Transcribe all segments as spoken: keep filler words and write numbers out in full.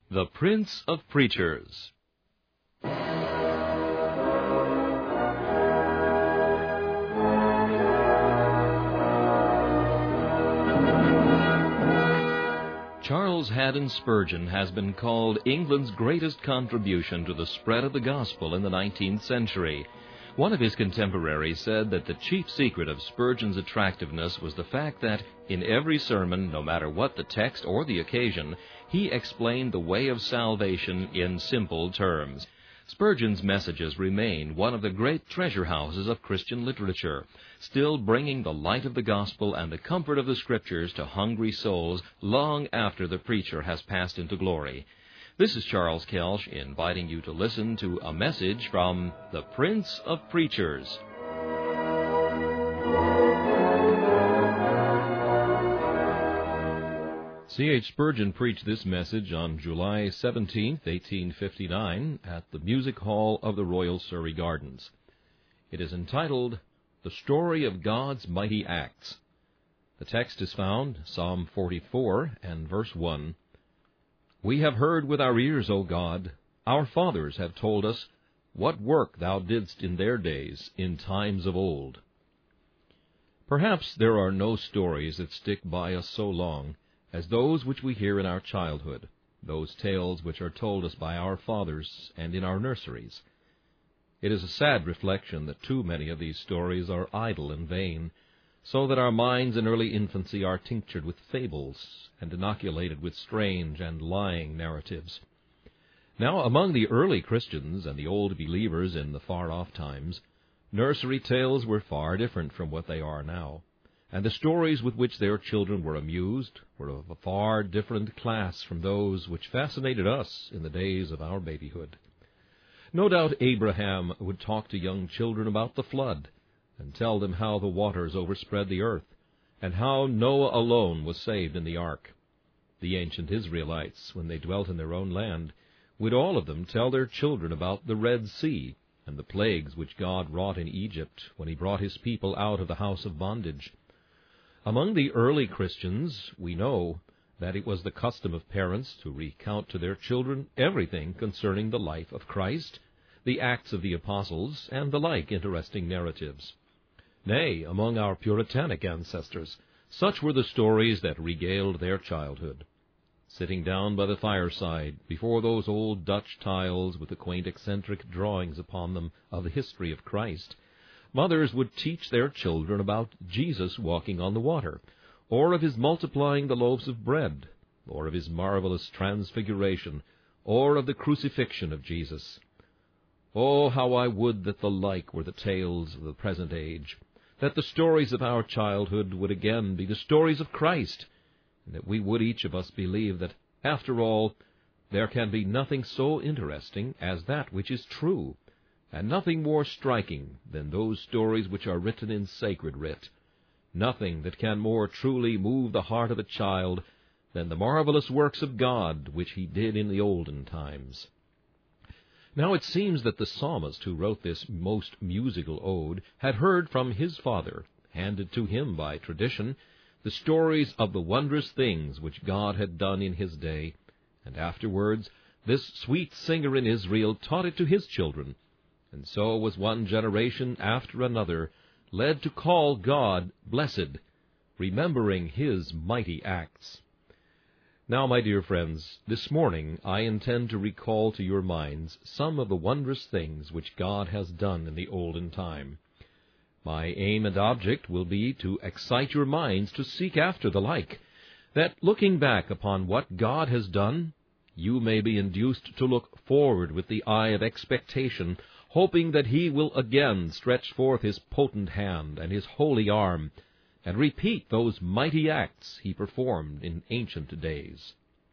The Prince of Preachers. Charles Haddon Spurgeon has been called England's greatest contribution to the spread of the gospel in the nineteenth century. One of his contemporaries said that the chief secret of Spurgeon's attractiveness was the fact that, in every sermon, no matter what the text or the occasion, he explained the way of salvation in simple terms. Spurgeon's messages remain one of the great treasure houses of Christian literature, still bringing the light of the gospel and the comfort of the Scriptures to hungry souls long after the preacher has passed into glory. This is Charles Kelsch inviting you to listen to a message from the Prince of Preachers. C H Spurgeon preached this message on July seventeenth, eighteen fifty-nine, at the Music Hall of the Royal Surrey Gardens. It is entitled, The Story of God's Mighty Acts. The text is found, Psalm forty-four and verse one. We have heard with our ears, O God, our fathers have told us, what work thou didst in their days, in times of old. Perhaps there are no stories that stick by us so long as those which we hear in our childhood, those tales which are told us by our fathers and in our nurseries. It is a sad reflection that too many of these stories are idle and vain, so that our minds in early infancy are tinctured with fables and inoculated with strange and lying narratives. Now, among the early Christians and the old believers in the far-off times, nursery tales were far different from what they are now, and the stories with which their children were amused were of a far different class from those which fascinated us in the days of our babyhood. No doubt Abraham would talk to young children about the flood, and tell them how the waters overspread the earth, and how Noah alone was saved in the ark. The ancient Israelites, when they dwelt in their own land, would all of them tell their children about the Red Sea, and the plagues which God wrought in Egypt when he brought his people out of the house of bondage. Among the early Christians, we know that it was the custom of parents to recount to their children everything concerning the life of Christ, the Acts of the Apostles, and the like interesting narratives. Nay, among our Puritanic ancestors, such were the stories that regaled their childhood. Sitting down by the fireside, before those old Dutch tiles with the quaint eccentric drawings upon them of the history of Christ, mothers would teach their children about Jesus walking on the water, or of his multiplying the loaves of bread, or of his marvelous transfiguration, or of the crucifixion of Jesus. Oh, how I would that the like were the tales of the present age, that the stories of our childhood would again be the stories of Christ, and that we would each of us believe that, after all, there can be nothing so interesting as that which is true, and nothing more striking than those stories which are written in sacred writ, nothing that can more truly move the heart of a child than the marvelous works of God which he did in the olden times. Now it seems that the psalmist who wrote this most musical ode had heard from his father, handed to him by tradition, the stories of the wondrous things which God had done in his day, and afterwards this sweet singer in Israel taught it to his children, and so was one generation after another led to call God blessed, remembering his mighty acts. Now, my dear friends, this morning I intend to recall to your minds some of the wondrous things which God has done in the olden time. My aim and object will be to excite your minds to seek after the like, that, looking back upon what God has done, you may be induced to look forward with the eye of expectation, hoping that he will again stretch forth his potent hand and his holy arm, and repeat those mighty acts he performed in ancient days.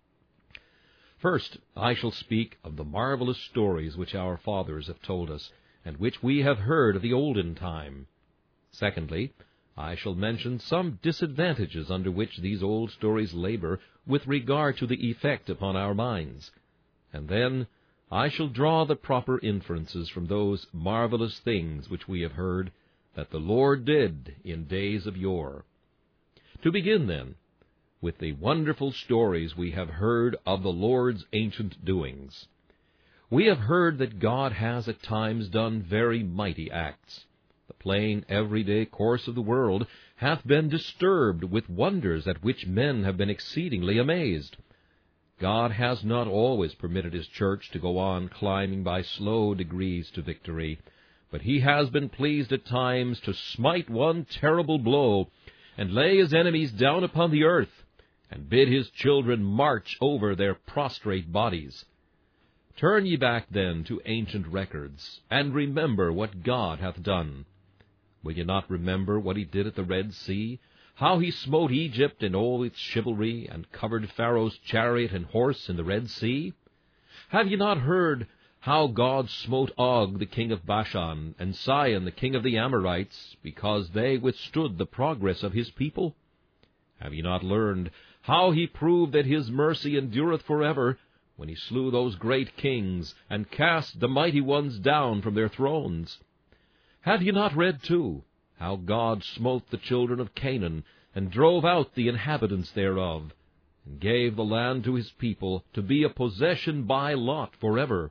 First, I shall speak of the marvelous stories which our fathers have told us, and which we have heard of the olden time. Secondly, I shall mention some disadvantages under which these old stories labor with regard to the effect upon our minds. And then I shall draw the proper inferences from those marvelous things which we have heard, that the Lord did in days of yore. To begin, then, with the wonderful stories we have heard of the Lord's ancient doings. We have heard that God has at times done very mighty acts. The plain, everyday course of the world hath been disturbed with wonders at which men have been exceedingly amazed. God has not always permitted his church to go on climbing by slow degrees to victory, but he has been pleased at times to smite one terrible blow, and lay his enemies down upon the earth, and bid his children march over their prostrate bodies. Turn ye back, then, to ancient records, and remember what God hath done. Will ye not remember what he did at the Red Sea, how he smote Egypt and all its chivalry, and covered Pharaoh's chariot and horse in the Red Sea? Have ye not heard how God smote Og the king of Bashan, and Sihon the king of the Amorites, because they withstood the progress of his people? Have ye not learned how he proved that his mercy endureth forever, when he slew those great kings, and cast the mighty ones down from their thrones? Have ye not read, too, how God smote the children of Canaan, and drove out the inhabitants thereof, and gave the land to his people to be a possession by lot forever?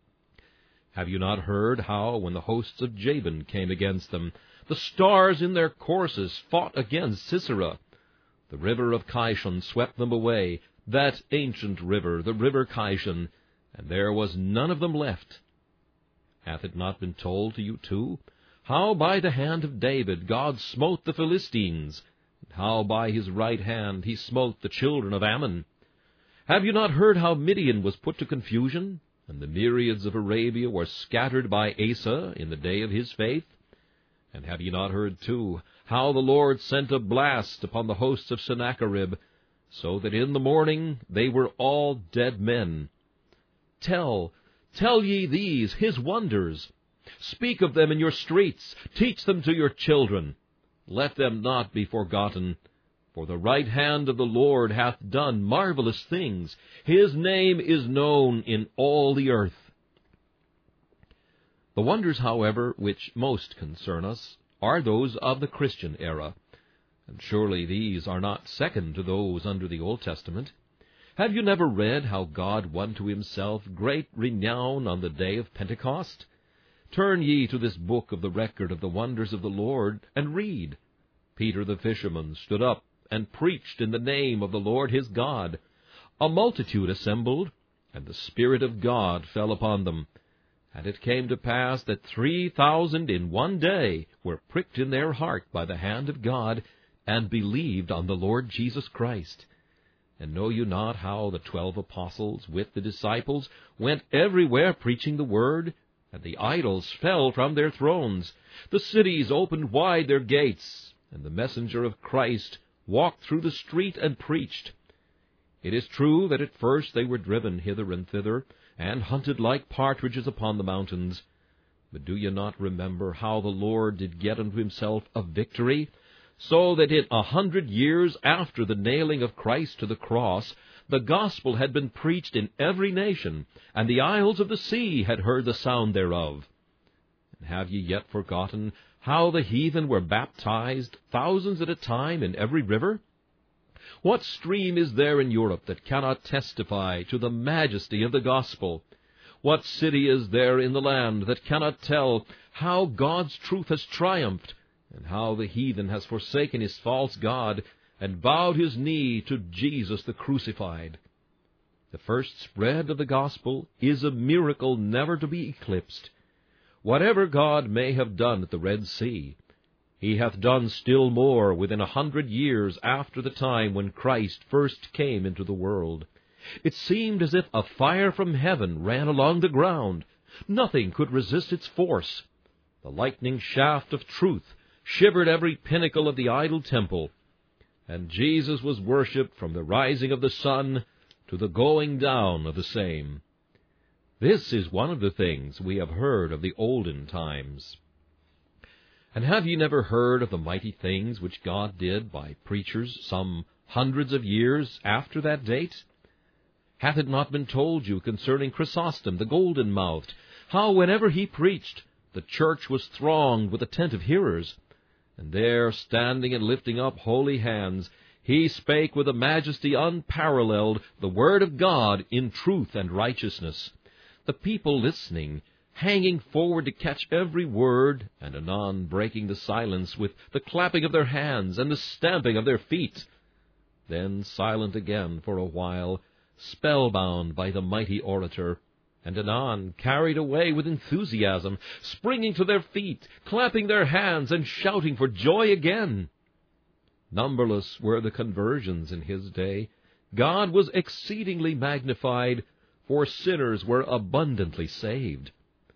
Have you not heard how, when the hosts of Jabin came against them, the stars in their courses fought against Sisera? The river of Kishon swept them away, that ancient river, the river Kishon, and there was none of them left. Hath it not been told to you, too, how by the hand of David God smote the Philistines, and how by his right hand he smote the children of Ammon? Have you not heard how Midian was put to confusion, and the myriads of Arabia were scattered by Asa in the day of his faith? And have ye not heard, too, how the Lord sent a blast upon the hosts of Sennacherib, so that in the morning they were all dead men? Tell, tell ye these his wonders. Speak of them in your streets. Teach them to your children. Let them not be forgotten. For the right hand of the Lord hath done marvelous things. His name is known in all the earth. The wonders, however, which most concern us are those of the Christian era, and surely these are not second to those under the Old Testament. Have you never read how God won to himself great renown on the day of Pentecost? Turn ye to this book of the record of the wonders of the Lord, and read. Peter the fisherman stood up and preached in the name of the Lord his God. A multitude assembled, and the Spirit of God fell upon them. And it came to pass that three thousand in one day were pricked in their heart by the hand of God, and believed on the Lord Jesus Christ. And know you not how the twelve apostles with the disciples went everywhere preaching the word? And the idols fell from their thrones. The cities opened wide their gates, and the messenger of Christ walked through the street and preached. It is true that at first they were driven hither and thither, and hunted like partridges upon the mountains. But do ye not remember how the Lord did get unto himself a victory, so that in a hundred years after the nailing of Christ to the cross, the gospel had been preached in every nation, and the isles of the sea had heard the sound thereof? And have ye yet forgotten how the heathen were baptized, thousands at a time, in every river? What stream is there in Europe that cannot testify to the majesty of the gospel? What city is there in the land that cannot tell how God's truth has triumphed, and how the heathen has forsaken his false god, and bowed his knee to Jesus the crucified? The first spread of the gospel is a miracle never to be eclipsed. Whatever God may have done at the Red Sea, he hath done still more within a hundred years after the time when Christ first came into the world. It seemed as if a fire from heaven ran along the ground. Nothing could resist its force. The lightning shaft of truth shivered every pinnacle of the idol temple, and Jesus was worshipped from the rising of the sun to the going down of the same. This is one of the things we have heard of the olden times. And have ye never heard of the mighty things which God did by preachers some hundreds of years after that date? Hath it not been told you concerning Chrysostom the golden-mouthed, how whenever he preached, the church was thronged with attentive hearers, and there, standing and lifting up holy hands, He spake with a majesty unparalleled the word of God in truth and righteousness. The people listening, hanging forward to catch every word, and anon breaking the silence with the clapping of their hands and the stamping of their feet. Then silent again for a while, spellbound by the mighty orator, and anon carried away with enthusiasm, springing to their feet, clapping their hands, and shouting for joy again. Numberless were the conversions in his day. God was exceedingly magnified, for sinners were abundantly saved.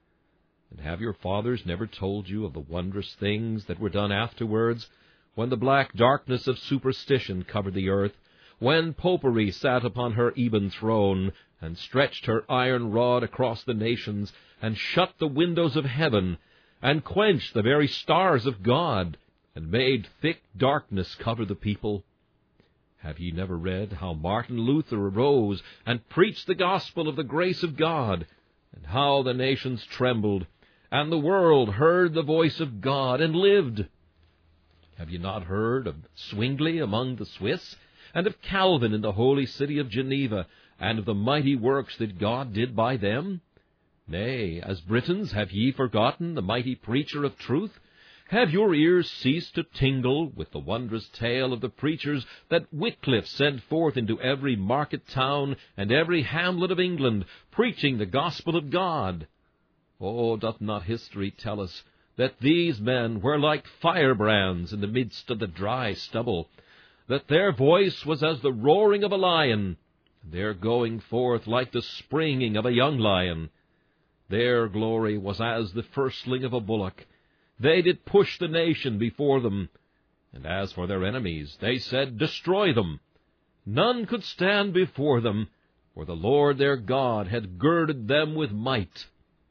And have your fathers never told you of the wondrous things that were done afterwards, when the black darkness of superstition covered the earth, when Popery sat upon her ebon throne, and stretched her iron rod across the nations, and shut the windows of heaven, and quenched the very stars of God, and made thick darkness cover the people? Have ye never read how Martin Luther arose and preached the gospel of the grace of God, and how the nations trembled, and the world heard the voice of God and lived? Have ye not heard of Zwingli among the Swiss, and of Calvin in the holy city of Geneva, and of the mighty works that God did by them? Nay, as Britons, have ye forgotten the mighty preacher of truth? Have your ears ceased to tingle with the wondrous tale of the preachers that Wycliffe sent forth into every market town and every hamlet of England, preaching the gospel of God? Oh, doth not history tell us that these men were like firebrands in the midst of the dry stubble, that their voice was as the roaring of a lion, and their going forth like the springing of a young lion? Their glory was as the firstling of a bullock. They did push the nation before them. And as for their enemies, they said, Destroy them. None could stand before them, for the Lord their God had girded them with might.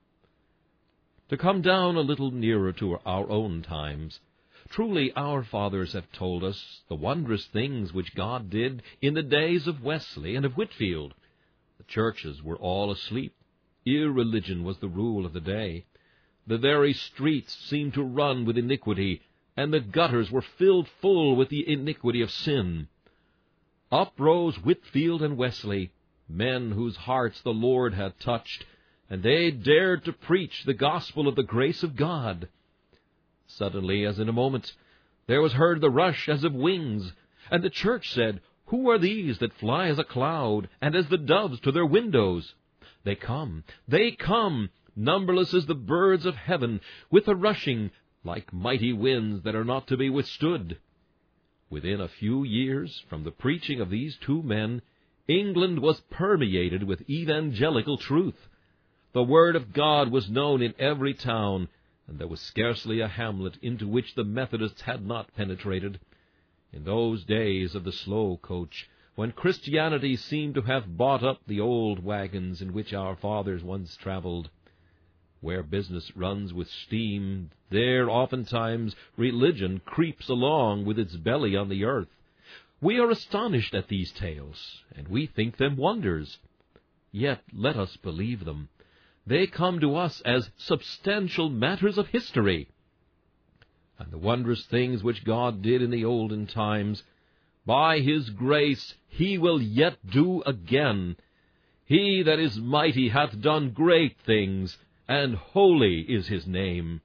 To come down a little nearer to our own times, truly our fathers have told us the wondrous things which God did in the days of Wesley and of Whitefield. The churches were all asleep. Irreligion was the rule of the day. The very streets seemed to run with iniquity, and the gutters were filled full with the iniquity of sin. Up rose Whitefield and Wesley, men whose hearts the Lord had touched, and they dared to preach the gospel of the grace of God. Suddenly, as in a moment, there was heard the rush as of wings, and the church said, Who are these that fly as a cloud, and as the doves to their windows? They come, they come, numberless as the birds of heaven, with a rushing, like mighty winds that are not to be withstood. Within a few years, from the preaching of these two men, England was permeated with evangelical truth. The word of God was known in every town, and there was scarcely a hamlet into which the Methodists had not penetrated. In those days of the slow coach, when Christianity seemed to have bought up the old wagons in which our fathers once traveled, where business runs with steam, there oftentimes religion creeps along with its belly on the earth. We are astonished at these tales, and we think them wonders. Yet let us believe them. They come to us as substantial matters of history. And the wondrous things which God did in the olden times, by His grace He will yet do again. He that is mighty hath done great things, and holy is His name.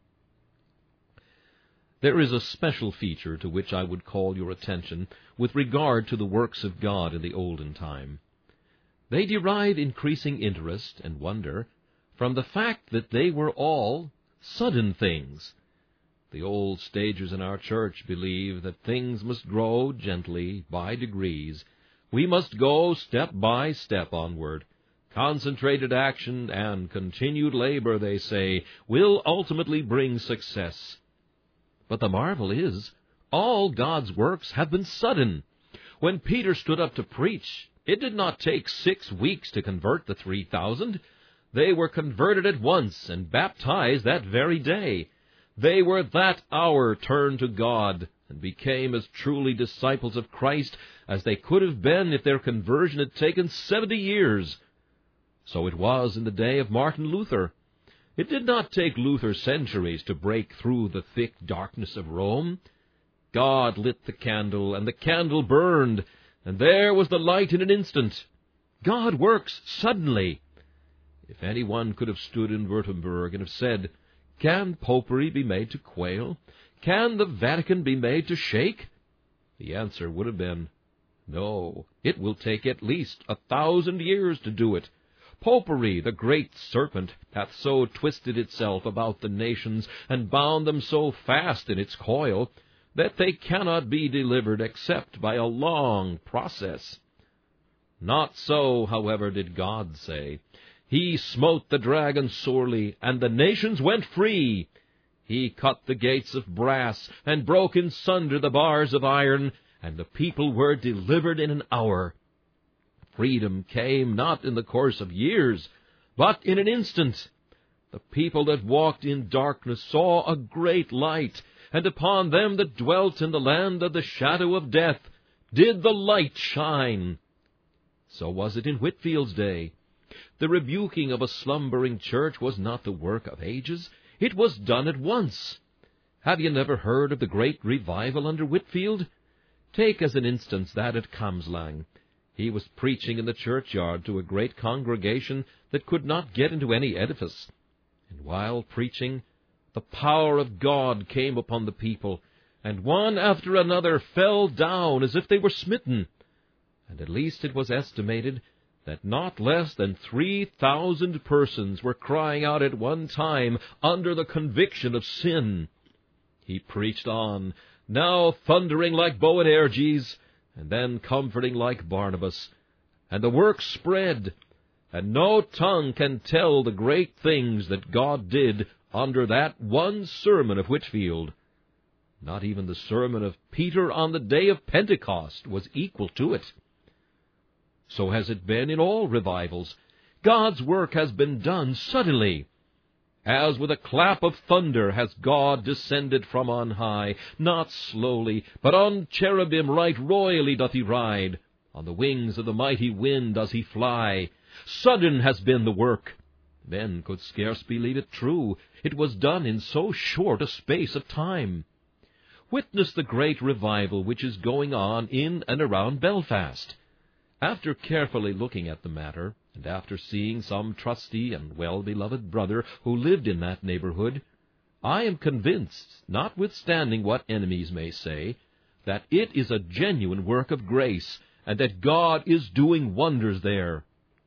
There is a special feature to which I would call your attention with regard to the works of God in the olden time. They derive increasing interest and wonder from the fact that they were all sudden things. The old stagers in our church believe that things must grow gently, by degrees. We must go step by step onward. Concentrated action and continued labor, they say, will ultimately bring success. But the marvel is, all God's works have been sudden. When Peter stood up to preach, it did not take six weeks to convert the three thousand. They were converted at once and baptized that very day. They were that hour turned to God and became as truly disciples of Christ as they could have been if their conversion had taken seventy years. So it was in the day of Martin Luther. It did not take Luther centuries to break through the thick darkness of Rome. God lit the candle, and the candle burned, and there was the light in an instant. God works suddenly. If anyone could have stood in Württemberg and have said, "Can Popery be made to quail? Can the Vatican be made to shake?" the answer would have been, no, it will take at least a thousand years to do it. Popery, the great serpent, hath so twisted itself about the nations, and bound them so fast in its coil, that they cannot be delivered except by a long process. Not so, however, did God say. He smote the dragon sorely, and the nations went free. He cut the gates of brass, and broke in sunder the bars of iron, and the people were delivered in an hour. Freedom came not in the course of years, but in an instant. The people that walked in darkness saw a great light, and upon them that dwelt in the land of the shadow of death did the light shine. So was it in Whitfield's day. The rebuking of a slumbering church was not the work of ages. It was done at once. Have you never heard of the great revival under Whitfield? Take as an instance that at Kamslang. He was preaching in the churchyard to a great congregation that could not get into any edifice. And while preaching, the power of God came upon the people, and one after another fell down as if they were smitten. And at least it was estimated that not less than three thousand persons were crying out at one time under the conviction of sin. He preached on, now thundering like Boanerges, and then comforting like Barnabas. And the work spread, and no tongue can tell the great things that God did under that one sermon of Whitfield. Not even the sermon of Peter on the day of Pentecost was equal to it. So has it been in all revivals. God's work has been done suddenly. As with a clap of thunder has God descended from on high. Not slowly, but on cherubim right royally doth he ride. On the wings of the mighty wind does he fly. Sudden has been the work. Men could scarce believe it true. It was done in so short a space of time. Witness the great revival which is going on in and around Belfast. After carefully looking at the matter, and after seeing some trusty and well-beloved brother who lived in that neighborhood, I am convinced, notwithstanding what enemies may say, that it is a genuine work of grace, and that God is doing wonders there.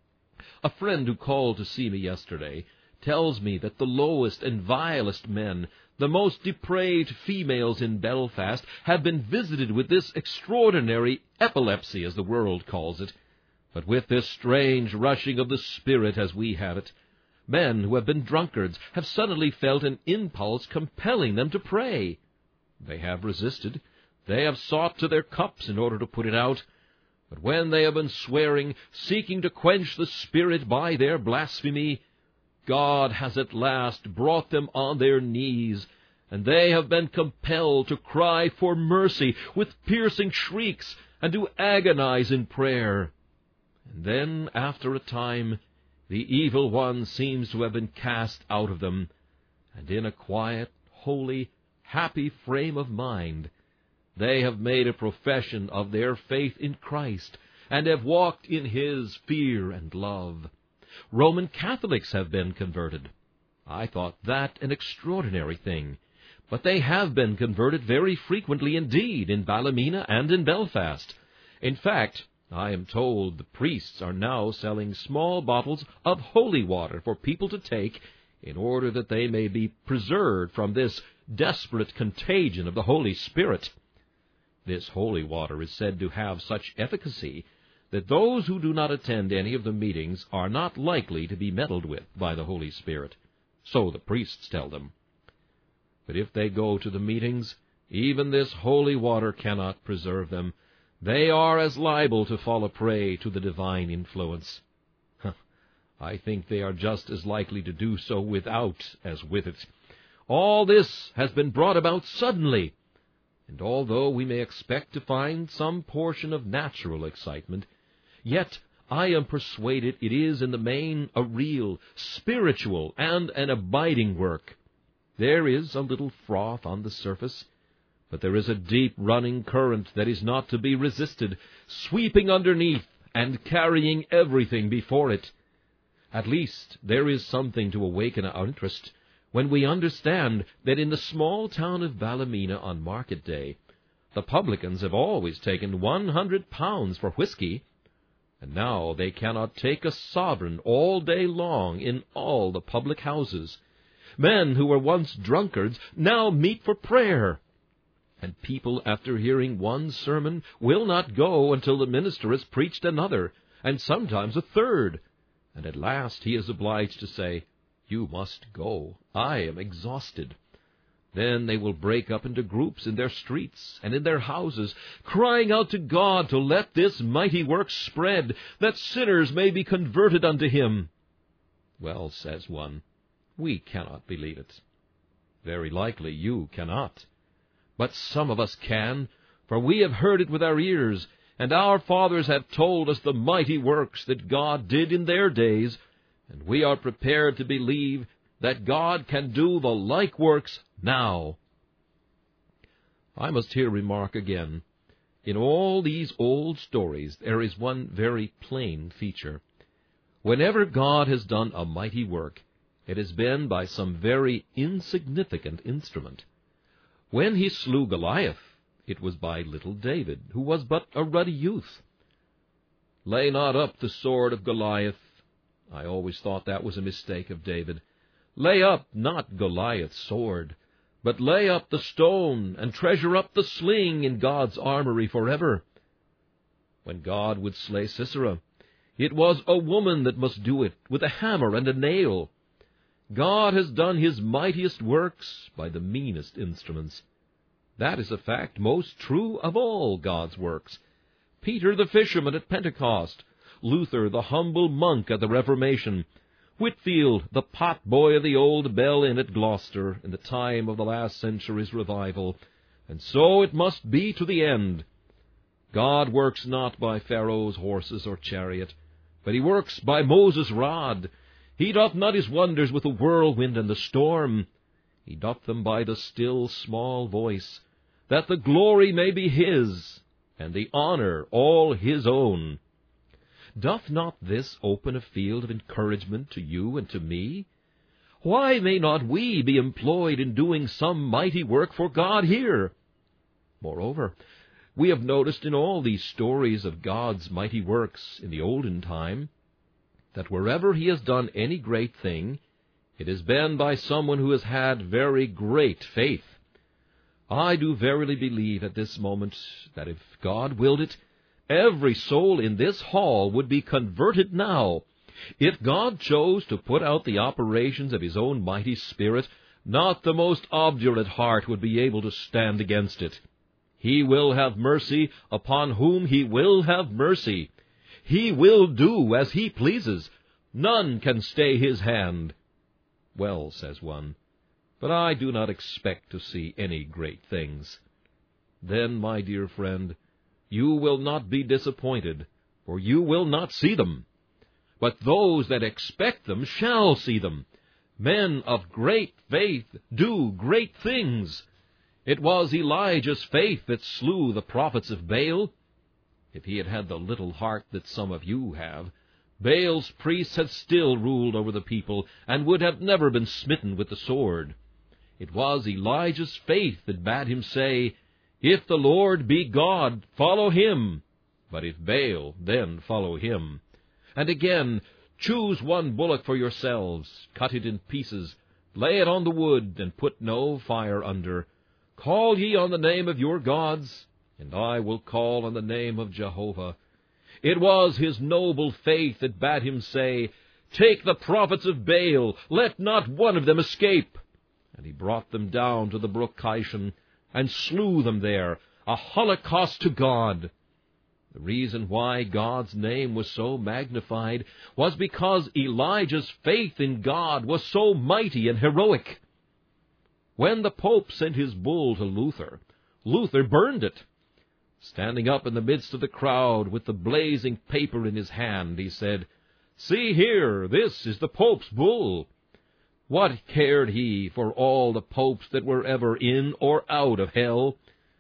A friend who called to see me yesterday tells me that the lowest and vilest men, the most depraved females in Belfast, have been visited with this extraordinary epilepsy, as the world calls it, but with this strange rushing of the Spirit as we have it. Men who have been drunkards have suddenly felt an impulse compelling them to pray. They have resisted. They have sought to their cups in order to put it out. But when they have been swearing, seeking to quench the Spirit by their blasphemy, God has at last brought them on their knees, and they have been compelled to cry for mercy with piercing shrieks, and to agonize in prayer. And then, after a time, the evil one seems to have been cast out of them, and in a quiet, holy, happy frame of mind, they have made a profession of their faith in Christ, and have walked in His fear and love. Roman Catholics have been converted. I thought that an extraordinary thing, but they have been converted very frequently indeed in Ballymena and in Belfast. In fact, I am told the priests are now selling small bottles of holy water for people to take in order that they may be preserved from this desperate contagion of the Holy Spirit. This holy water is said to have such efficacy that those who do not attend any of the meetings are not likely to be meddled with by the Holy Spirit. So the priests tell them. But if they go to the meetings, even this holy water cannot preserve them. They are as liable to fall a prey to the divine influence. I think they are just as likely to do so without as with it. All this has been brought about suddenly, and although we may expect to find some portion of natural excitement, yet I am persuaded it is in the main a real, spiritual, and an abiding work. There is a little froth on the surface, but there is a deep running current that is not to be resisted, sweeping underneath and carrying everything before it. At least there is something to awaken our interest when we understand that in the small town of Ballymena on market day, the publicans have always taken one hundred pounds for whiskey, and now they cannot take a sovereign all day long in all the public houses. Men who were once drunkards now meet for prayer, and people, after hearing one sermon, will not go until the minister has preached another, and sometimes a third, and at last he is obliged to say, "You must go. I am exhausted." Then they will break up into groups in their streets and in their houses, crying out to God to let this mighty work spread, that sinners may be converted unto him. Well, says one, we cannot believe it. Very likely you cannot. But some of us can, for we have heard it with our ears, and our fathers have told us the mighty works that God did in their days, and we are prepared to believe that God can do the like works now. I must here remark again, in all these old stories there is one very plain feature. Whenever God has done a mighty work, it has been by some very insignificant instrument. When he slew Goliath, it was by little David, who was but a ruddy youth. Lay not up the sword of Goliath. I always thought that was a mistake of David. Lay up not Goliath's sword, but lay up the stone, and treasure up the sling in God's armory forever. When God would slay Sisera, it was a woman that must do it, with a hammer and a nail. God has done his mightiest works by the meanest instruments. That is a fact most true of all God's works. Peter the fisherman at Pentecost, Luther the humble monk at the Reformation, Whitfield the pot-boy of the old Bell Inn at Gloucester in the time of the last century's revival, and so it must be to the end. God works not by Pharaoh's horses or chariot, but he works by Moses' rod. He doth not his wonders with the whirlwind and the storm. He doth them by the still small voice, that the glory may be his, and the honor all his own. Doth not this open a field of encouragement to you and to me? Why may not we be employed in doing some mighty work for God here? Moreover, we have noticed in all these stories of God's mighty works in the olden time, that wherever he has done any great thing, it has been by someone who has had very great faith. I do verily believe at this moment that if God willed it, every soul in this hall would be converted now. If God chose to put out the operations of his own mighty Spirit, not the most obdurate heart would be able to stand against it. He will have mercy upon whom he will have mercy. He will do as he pleases. None can stay his hand. Well, says one, but I do not expect to see any great things. Then, my dear friend, you will not be disappointed, for you will not see them. But those that expect them shall see them. Men of great faith do great things. It was Elijah's faith that slew the prophets of Baal. If he had had the little heart that some of you have, Baal's priests had still ruled over the people, and would have never been smitten with the sword. It was Elijah's faith that bade him say, "If the Lord be God, follow him. But if Baal, then follow him." And again, "Choose one bullock for yourselves, cut it in pieces, lay it on the wood, and put no fire under. Call ye on the name of your gods, and I will call on the name of Jehovah." It was his noble faith that bade him say, "Take the prophets of Baal, let not one of them escape." And he brought them down to the brook Kishon, and slew them there, a holocaust to God. The reason why God's name was so magnified was because Elijah's faith in God was so mighty and heroic. When the Pope sent his bull to Luther, Luther burned it. Standing up in the midst of the crowd with the blazing paper in his hand, he said, "See here, this is the Pope's bull." What cared he for all the popes that were ever in or out of hell?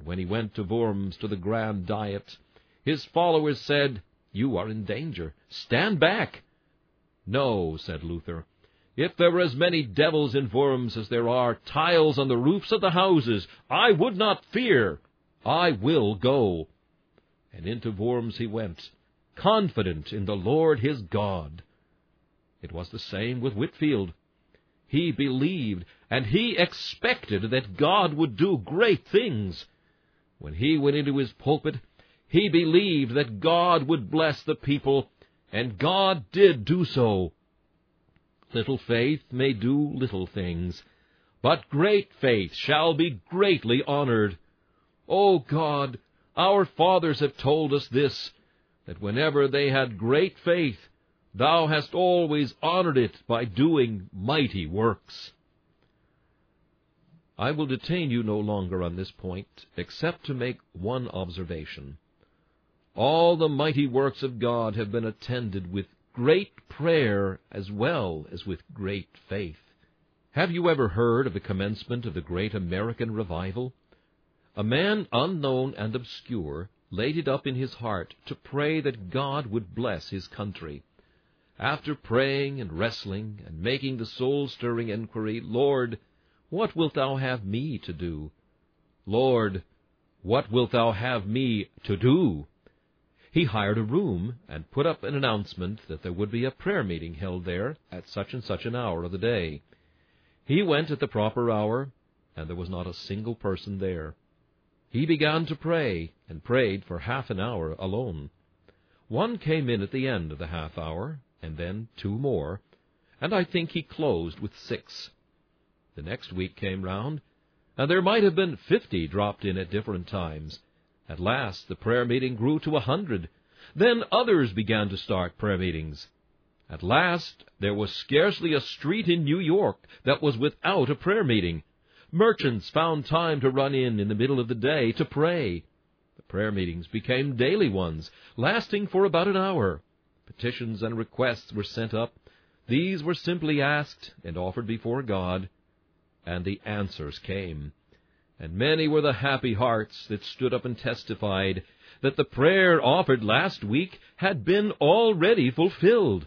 And when he went to Worms to the grand diet, his followers said, "You are in danger. Stand back." "No," said Luther. "If there were as many devils in Worms as there are tiles on the roofs of the houses, I would not fear. I will go." And into Worms he went, confident in the Lord his God. It was the same with Whitefield. He believed, and he expected that God would do great things. When he went into his pulpit, he believed that God would bless the people, and God did do so. Little faith may do little things, but great faith shall be greatly honored. O God, our fathers have told us this, that whenever they had great faith, Thou hast always honored it by doing mighty works. I will detain you no longer on this point, except to make one observation. All the mighty works of God have been attended with great prayer as well as with great faith. Have you ever heard of the commencement of the great American revival? A man unknown and obscure laid it up in his heart to pray that God would bless his country. After praying and wrestling and making the soul-stirring inquiry, "Lord, what wilt Thou have me to do? Lord, what wilt Thou have me to do?" he hired a room and put up an announcement that there would be a prayer meeting held there at such and such an hour of the day. He went at the proper hour, and there was not a single person there. He began to pray, and prayed for half an hour alone. One came in at the end of the half hour, and then two more, and I think he closed with six. The next week came round, and there might have been fifty dropped in at different times. At last the prayer meeting grew to a hundred. Then others began to start prayer meetings. At last there was scarcely a street in New York that was without a prayer meeting. Merchants found time to run in in the middle of the day to pray. The prayer meetings became daily ones, lasting for about an hour. Petitions and requests were sent up. These were simply asked and offered before God, and the answers came. And many were the happy hearts that stood up and testified that the prayer offered last week had been already fulfilled.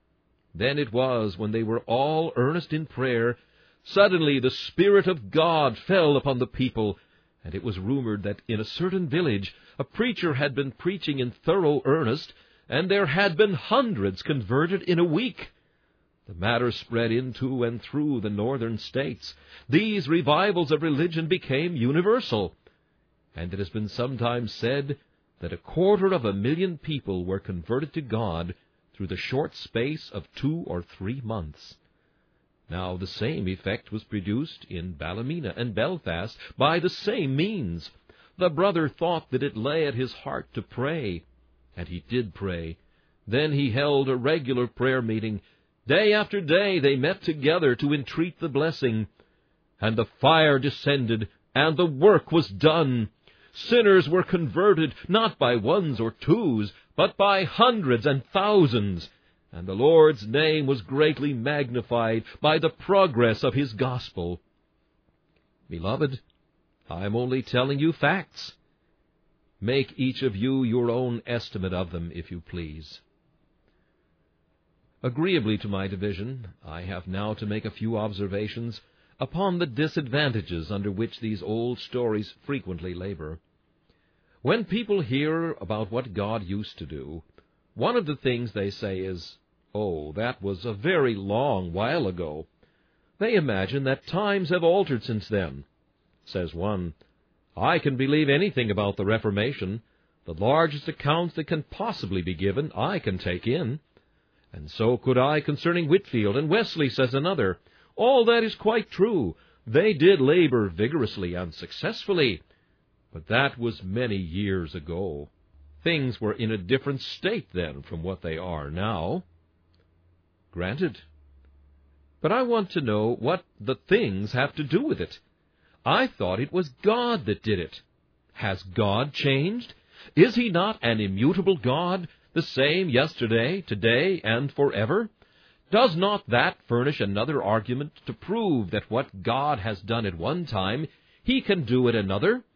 Then it was, when they were all earnest in prayer, suddenly the Spirit of God fell upon the people, and it was rumored that in a certain village a preacher had been preaching in thorough earnest, and there had been hundreds converted in a week. The matter spread into and through the northern states. These revivals of religion became universal, and it has been sometimes said that a quarter of a million people were converted to God through the short space of two or three months. Now the same effect was produced in Ballymena and Belfast by the same means. The brother thought that it lay at his heart to pray, and he did pray. Then he held a regular prayer meeting. Day after day they met together to entreat the blessing. And the fire descended, and the work was done. Sinners were converted, not by ones or twos, but by hundreds and thousands. And the Lord's name was greatly magnified by the progress of His gospel. Beloved, I am only telling you facts. Make each of you your own estimate of them, if you please. Agreeably to my division, I have now to make a few observations upon the disadvantages under which these old stories frequently labor. When people hear about what God used to do, one of the things they say is, "Oh, that was a very long while ago." They imagine that times have altered since then. Says one, "I can believe anything about the Reformation. The largest accounts that can possibly be given I can take in. And so could I concerning Whitefield and Wesley," says another. "All that is quite true. They did labor vigorously and successfully. But that was many years ago. Things were in a different state then from what they are now." Granted. But I want to know what the things have to do with it. I thought it was God that did it. Has God changed? Is He not an immutable God, the same yesterday, today, and forever? Does not that furnish another argument to prove that what God has done at one time, He can do at another?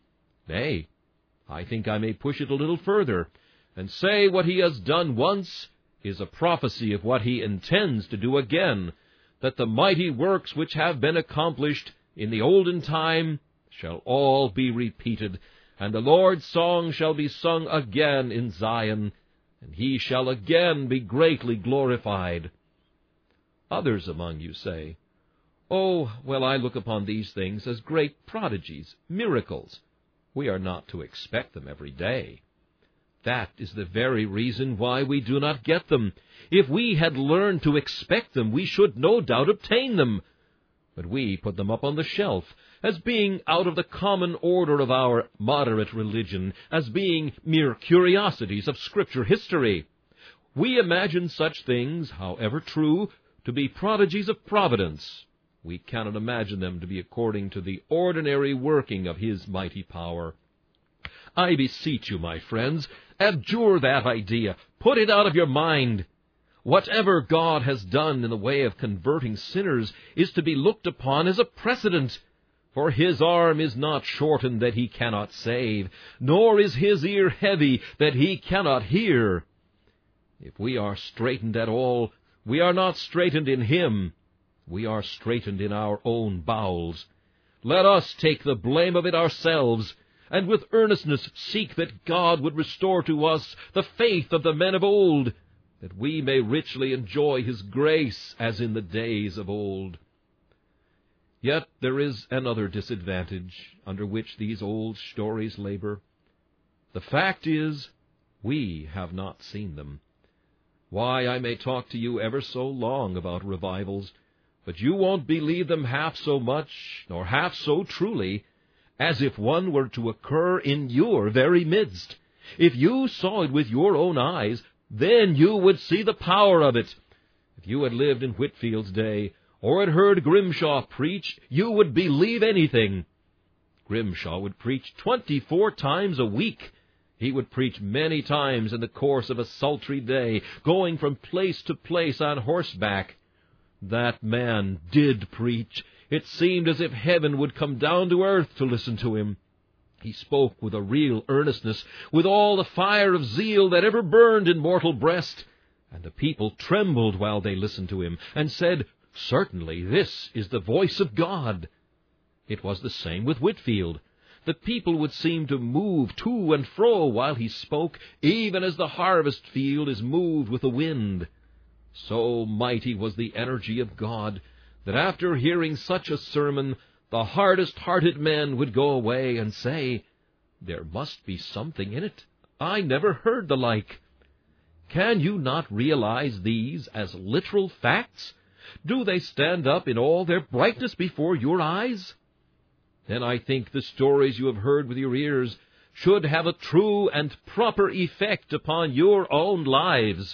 Nay, I think I may push it a little further, and say what he has done once is a prophecy of what he intends to do again, that the mighty works which have been accomplished in the olden time shall all be repeated, and the Lord's song shall be sung again in Zion, and he shall again be greatly glorified. Others among you say, Oh, well, I look upon these things as great prodigies, miracles. We are not to expect them every day. That is the very reason why we do not get them. If we had learned to expect them, we should no doubt obtain them. But we put them up on the shelf, as being out of the common order of our moderate religion, as being mere curiosities of Scripture history. We imagine such things, however true, to be prodigies of providence. We cannot imagine them to be according to the ordinary working of his mighty power. I beseech you, my friends, abjure that idea. Put it out of your mind. Whatever God has done in the way of converting sinners is to be looked upon as a precedent. For his arm is not shortened that he cannot save, nor is his ear heavy that he cannot hear. If we are straitened at all, we are not straitened in him. We are straitened in our own bowels. Let us take the blame of it ourselves, and with earnestness seek that God would restore to us the faith of the men of old, that we may richly enjoy his grace as in the days of old. Yet there is another disadvantage under which these old stories labor. The fact is, we have not seen them. Why, I may talk to you ever so long about revivals, but you won't believe them half so much, nor half so truly, as if one were to occur in your very midst. If you saw it with your own eyes, then you would see the power of it. If you had lived in Whitfield's day, or had heard Grimshaw preach, you would believe anything. Grimshaw would preach twenty-four times a week. He would preach many times in the course of a sultry day, going from place to place on horseback. That man did preach. It seemed as if heaven would come down to earth to listen to him. He spoke with a real earnestness, with all the fire of zeal that ever burned in mortal breast, and the people trembled while they listened to him, and said, Certainly this is the voice of God. It was the same with Whitfield. The people would seem to move to and fro while he spoke, even as the harvest field is moved with the wind. So mighty was the energy of God, that after hearing such a sermon, the hardest-hearted men would go away and say, There must be something in it. I never heard the like. Can you not realize these as literal facts? Do they stand up in all their brightness before your eyes? Then I think the stories you have heard with your ears should have a true and proper effect upon your own lives.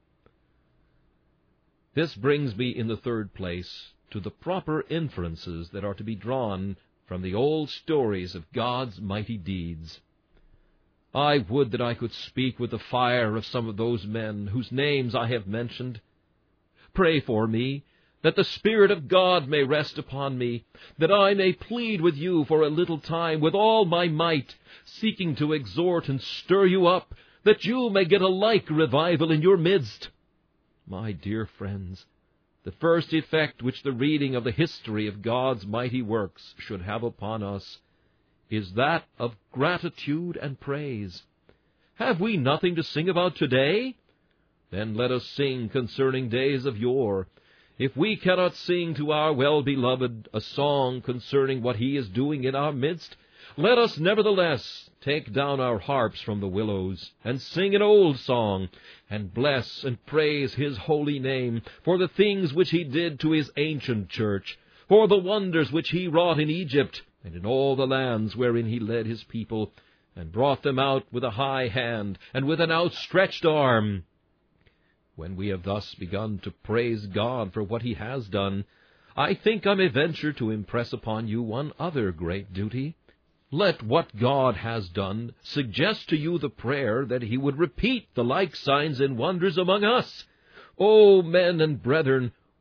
This brings me in the third place to the proper inferences that are to be drawn from the old stories of God's mighty deeds. I would that I could speak with the fire of some of those men whose names I have mentioned. Pray for me, that the Spirit of God may rest upon me, that I may plead with you for a little time with all my might, seeking to exhort and stir you up, that you may get a like revival in your midst. My dear friends, the first effect which the reading of the history of God's mighty works should have upon us is that of gratitude and praise. Have we nothing to sing about today? Then let us sing concerning days of yore. If we cannot sing to our well-beloved a song concerning what he is doing in our midst, let us nevertheless take down our harps from the willows, and sing an old song, and bless and praise his holy name for the things which he did to his ancient church, for the wonders which he wrought in Egypt, and in all the lands wherein he led his people, and brought them out with a high hand, and with an outstretched arm. When we have thus begun to praise God for what he has done, I think I may venture to impress upon you one other great duty. Let what God has done suggest to you the prayer that he would repeat the like signs and wonders among us. O men and brethren,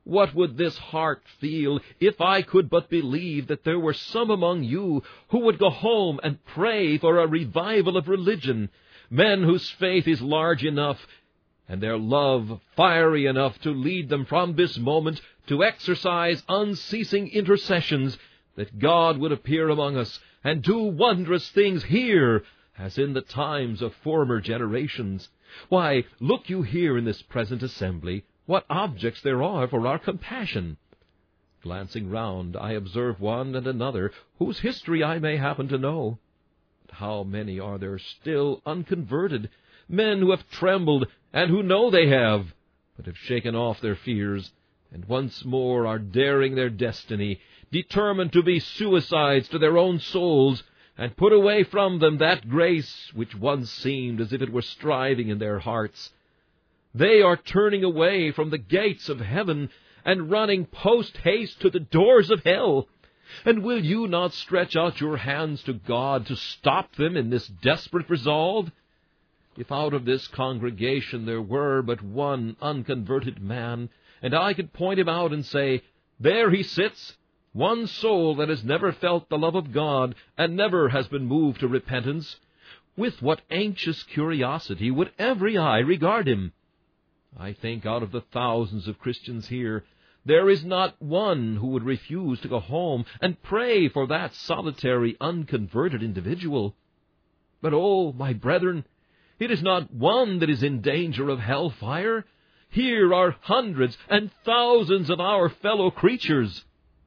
What would this heart feel if I could but believe that there were some among you who would go home and pray for a revival of religion, men whose faith is large enough and their love fiery enough to lead them from this moment to exercise unceasing intercessions, that God would appear among us and do wondrous things here, as in the times of former generations. Why, look you here in this present assembly, what objects there are for our compassion. Glancing round, I observe one and another, whose history I may happen to know. But how many are there still unconverted, men who have trembled, and who know they have, but have shaken off their fears, and once more are daring their destiny, determined to be suicides to their own souls, and put away from them that grace which once seemed as if it were striving in their hearts. They are turning away from the gates of heaven, and running post-haste to the doors of hell. And will you not stretch out your hands to God to stop them in this desperate resolve? If out of this congregation there were but one unconverted man, and I could point him out and say, there he sits, one soul that has never felt the love of God, and never has been moved to repentance, with what anxious curiosity would every eye regard him? I think out of the thousands of Christians here, there is not one who would refuse to go home and pray for that solitary, unconverted individual. But, oh, my brethren, it is not one that is in danger of hell-fire. Here are hundreds and thousands of our fellow creatures.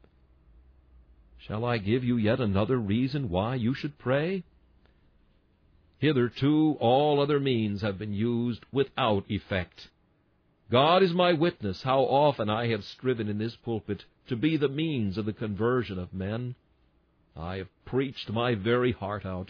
Shall I give you yet another reason why you should pray? Hitherto all other means have been used without effect. God is my witness how often I have striven in this pulpit to be the means of the conversion of men. I have preached my very heart out.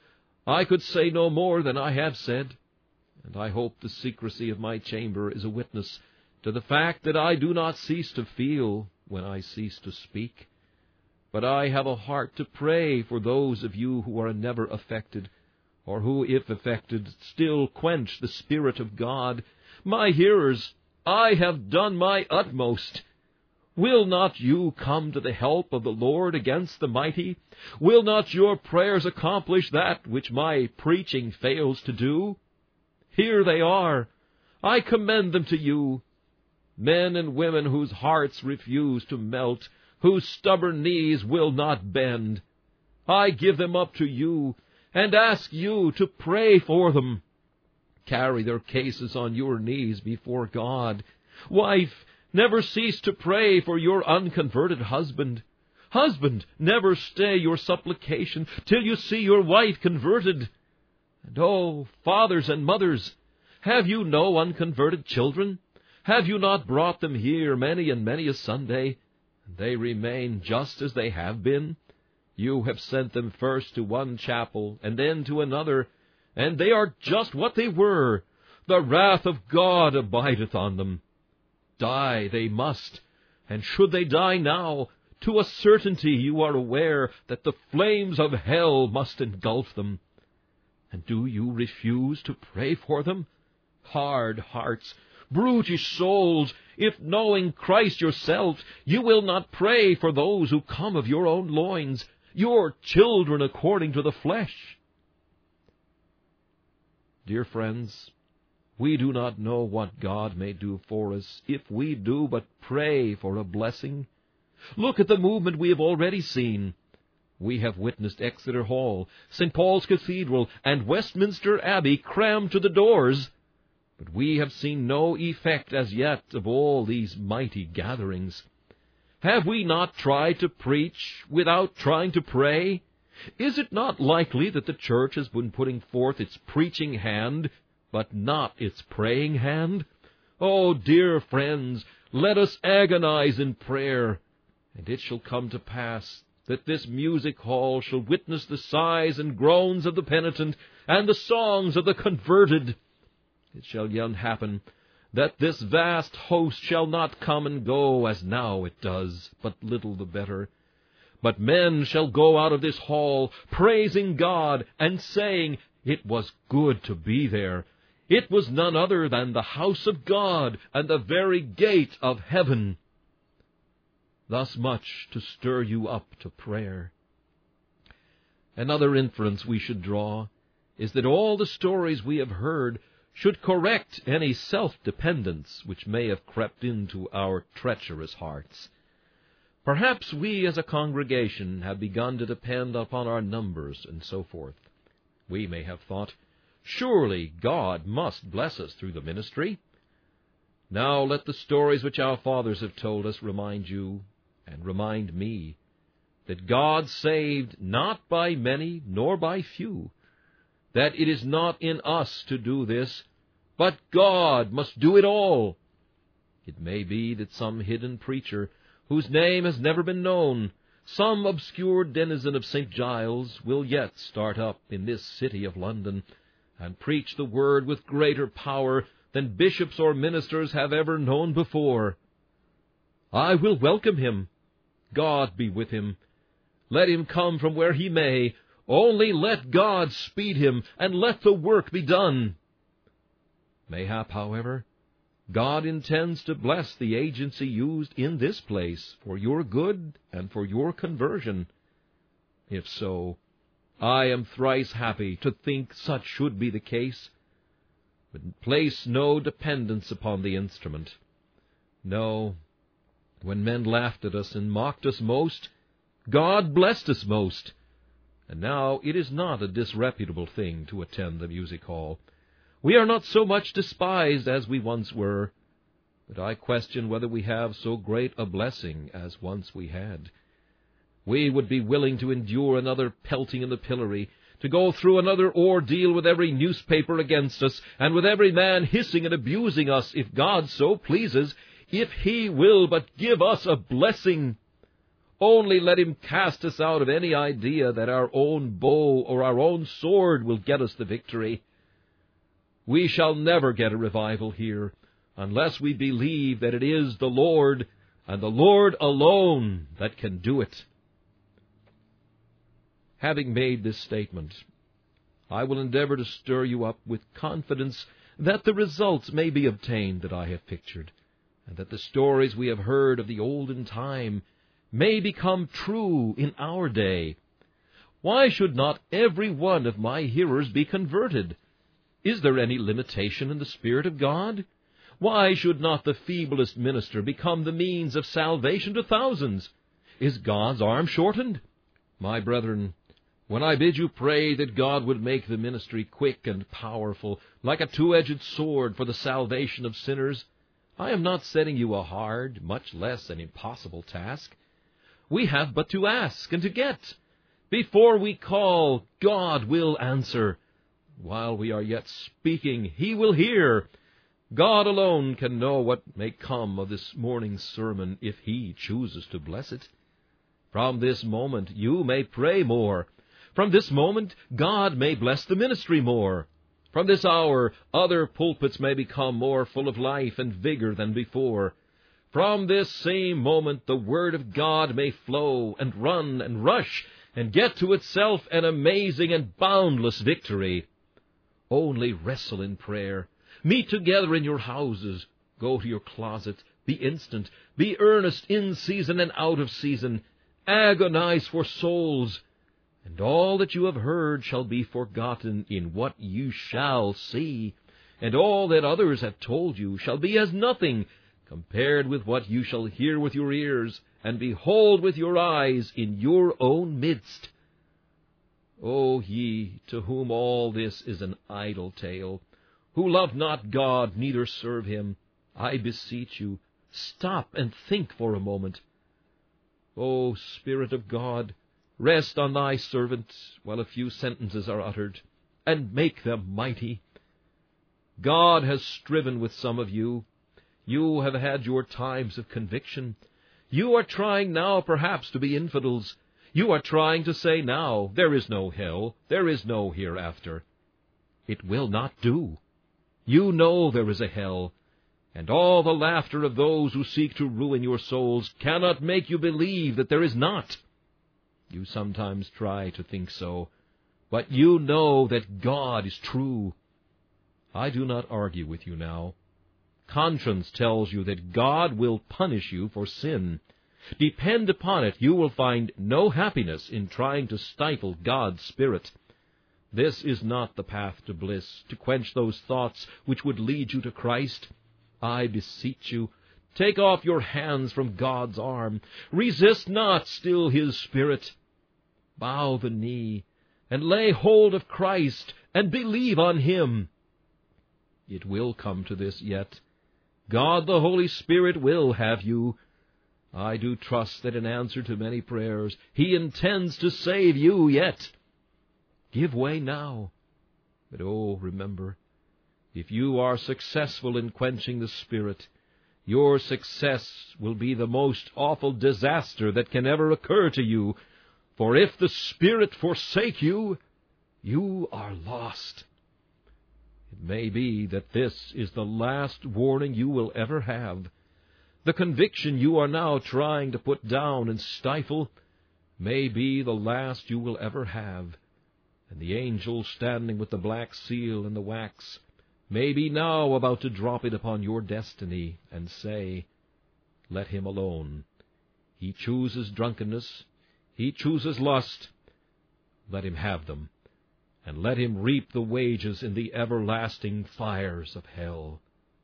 I could say no more than I have said, and I hope the secrecy of my chamber is a witness to the fact that I do not cease to feel when I cease to speak. But I have a heart to pray for those of you who are never affected, or who, if affected, still quench the Spirit of God. My hearers, I have done my utmost. Will not you come to the help of the Lord against the mighty? Will not your prayers accomplish that which my preaching fails to do? Here they are. I commend them to you. Men and women whose hearts refuse to melt, whose stubborn knees will not bend. I give them up to you, and ask you to pray for them. Carry their cases on your knees before God. Wife, never cease to pray for your unconverted husband. Husband, never stay your supplication till you see your wife converted. And oh, fathers and mothers, have you no unconverted children? Have you not brought them here many and many a Sunday? And they remain just as they have been. You have sent them first to one chapel and then to another, and they are just what they were. The wrath of God abideth on them. Die they must, and should they die now, to a certainty you are aware that the flames of hell must engulf them. And do you refuse to pray for them? Hard hearts, brutish souls, if knowing Christ yourself, you will not pray for those who come of your own loins, your children according to the flesh. Dear friends, we do not know what God may do for us if we do but pray for a blessing. Look at the movement we have already seen. We have witnessed Exeter Hall, Saint Paul's Cathedral, and Westminster Abbey crammed to the doors. But we have seen no effect as yet of all these mighty gatherings. Have we not tried to preach without trying to pray? Is it not likely that the church has been putting forth its preaching hand, but not its praying hand? Oh, dear friends, let us agonize in prayer, and it shall come to pass that this music hall shall witness the sighs and groans of the penitent and the songs of the converted. It shall yet happen that this vast host shall not come and go as now it does, but little the better. But men shall go out of this hall praising God and saying, it was good to be there. It was none other than the house of God and the very gate of heaven. thus much to stir you up to prayer. Another inference we should draw is that all the stories we have heard should correct any self-dependence which may have crept into our treacherous hearts. Perhaps we as a congregation have begun to depend upon our numbers and so forth. We may have thought, surely God must bless us through the ministry. Now let the stories which our fathers have told us remind you, and remind me, that God saved not by many nor by few, that it is not in us to do this, but God must do it all. It may be that some hidden preacher, whose name has never been known, some obscure denizen of Saint Giles, will yet start up in this city of London, and preach the word with greater power than bishops or ministers have ever known before. I will welcome him. God be with him. Let him come from where he may. Only let God speed him, and let the work be done. Mayhap, however, God intends to bless the agency used in this place for your good and for your conversion. If so, I am thrice happy to think such should be the case. But place no dependence upon the instrument. No, when men laughed at us and mocked us most, God blessed us most. And now it is not a disreputable thing to attend the music hall. We are not so much despised as we once were, but I question whether we have so great a blessing as once we had. We would be willing to endure another pelting in the pillory, to go through another ordeal with every newspaper against us, and with every man hissing and abusing us, if God so pleases, if he will but give us a blessing. Only let him cast us out of any idea that our own bow or our own sword will get us the victory. We shall never get a revival here unless we believe that it is the Lord, and the Lord alone, that can do it. Having made this statement, I will endeavor to stir you up with confidence that the results may be obtained that I have pictured, and that the stories we have heard of the olden time may become true in our day. Why should not every one of my hearers be converted? Is there any limitation in the Spirit of God? Why should not the feeblest minister become the means of salvation to thousands? Is God's arm shortened? My brethren, when I bid you pray that God would make the ministry quick and powerful, like a two-edged sword for the salvation of sinners, I am not setting you a hard, much less an impossible task. We have but to ask and to get. Before we call, God will answer. While we are yet speaking, he will hear. God alone can know what may come of this morning's sermon if he chooses to bless it. From this moment you may pray more. From this moment God may bless the ministry more. From this hour other pulpits may become more full of life and vigor than before. From this same moment the Word of God may flow and run and rush and get to itself an amazing and boundless victory. Only wrestle in prayer. Meet together in your houses. Go to your closet. Be instant. Be earnest in season and out of season. Agonize for souls. And all that you have heard shall be forgotten in what you shall see. And all that others have told you shall be as nothing compared with what you shall hear with your ears and behold with your eyes in your own midst. O ye, to whom all this is an idle tale, who love not God, neither serve him, I beseech you, stop and think for a moment. O Spirit of God, rest on thy servant while a few sentences are uttered, and make them mighty. God has striven with some of you. You have had your times of conviction. You are trying now perhaps to be infidels. You are trying to say now, there is no hell, there is no hereafter. It will not do. You know there is a hell, and all the laughter of those who seek to ruin your souls cannot make you believe that there is not. You sometimes try to think so, but you know that God is true. I do not argue with you now. Conscience tells you that God will punish you for sin. Depend upon it, you will find no happiness in trying to stifle God's Spirit. This is not the path to bliss, to quench those thoughts which would lead you to Christ. I beseech you, take off your hands from God's arm. Resist not still His Spirit. Bow the knee, and lay hold of Christ, and believe on Him. It will come to this yet. God the Holy Spirit will have you. I do trust that in answer to many prayers, He intends to save you yet. Give way now. But oh, remember, if you are successful in quenching the Spirit, your success will be the most awful disaster that can ever occur to you. For if the Spirit forsake you, you are lost. It may be that this is the last warning you will ever have. The conviction you are now trying to put down and stifle may be the last you will ever have. And the angel standing with the black seal and the wax may be now about to drop it upon your destiny and say, let him alone. He chooses drunkenness. He chooses lust. Let him have them, and let him reap the wages in the everlasting fires of hell.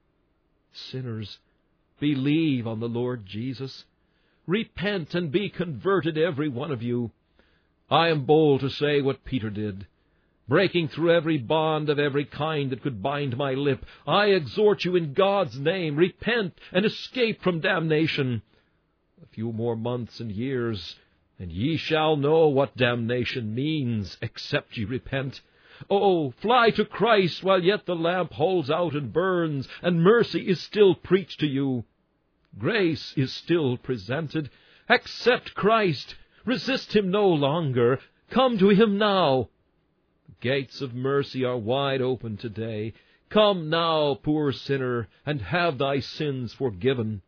Sinners, believe on the Lord Jesus. Repent and be converted, every one of you. I am bold to say what Peter did. Breaking through every bond of every kind that could bind my lip, I exhort you in God's name, repent and escape from damnation. A few more months and years, and ye shall know what damnation means, except ye repent. Oh, fly to Christ while yet the lamp holds out and burns, and mercy is still preached to you. Grace is still presented. Accept Christ. Resist Him no longer. Come to Him now. The gates of mercy are wide open today. Come now, poor sinner, and have thy sins forgiven.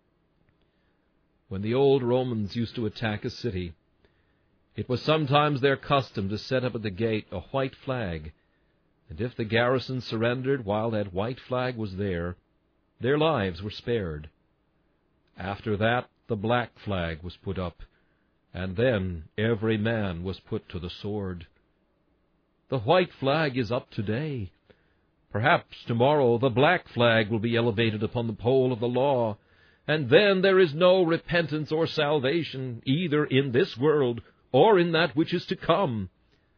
When the old Romans used to attack a city, it was sometimes their custom to set up at the gate a white flag, and if the garrison surrendered while that white flag was there, their lives were spared. After that, the black flag was put up, and then every man was put to the sword. The white flag is up today. Perhaps tomorrow the black flag will be elevated upon the pole of the law, and then there is no repentance or salvation, either in this world or in that which is to come.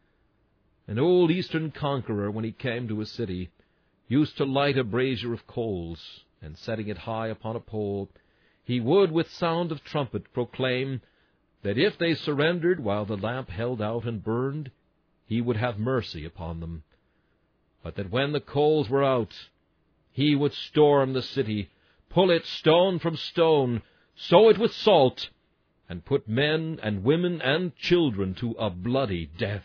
An old Eastern conqueror, when he came to a city, used to light a brazier of coals, and setting it high upon a pole, he would with sound of trumpet proclaim that if they surrendered while the lamp held out and burned, he would have mercy upon them, but that when the coals were out, he would storm the city, pull it stone from stone, sow it with salt, and put men and women and children to a bloody death.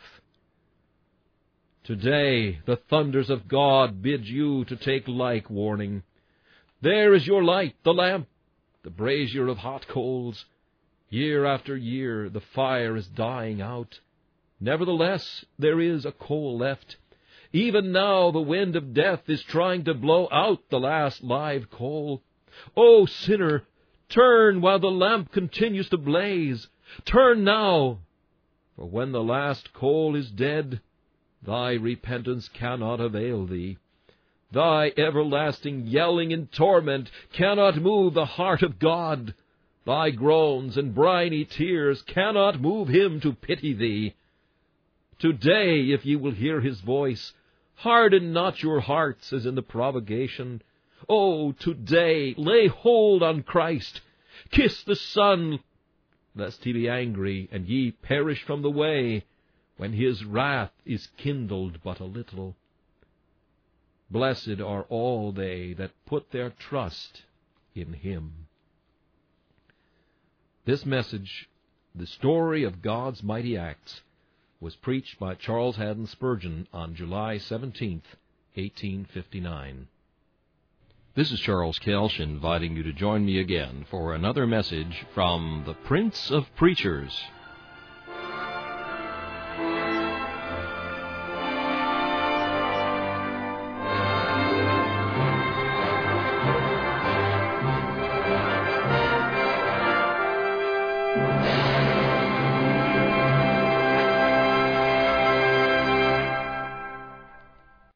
Today the thunders of God bid you to take like warning. There is your light, the lamp, the brazier of hot coals. Year after year the fire is dying out. Nevertheless, there is a coal left. Even now the wind of death is trying to blow out the last live coal. O sinner, turn while the lamp continues to blaze. Turn now, for when the last coal is dead, thy repentance cannot avail thee. Thy everlasting yelling in torment cannot move the heart of God. Thy groans and briny tears cannot move Him to pity thee. Today, if ye will hear His voice, harden not your hearts as in the provocation. Oh, today, lay hold on Christ. Kiss the Son, lest He be angry, and ye perish from the way, when His wrath is kindled but a little. Blessed are all they that put their trust in Him. This message, the story of God's mighty acts, was preached by Charles Haddon Spurgeon on July seventeenth, eighteen fifty-nine. This is Charles Kelsch inviting you to join me again for another message from the Prince of Preachers.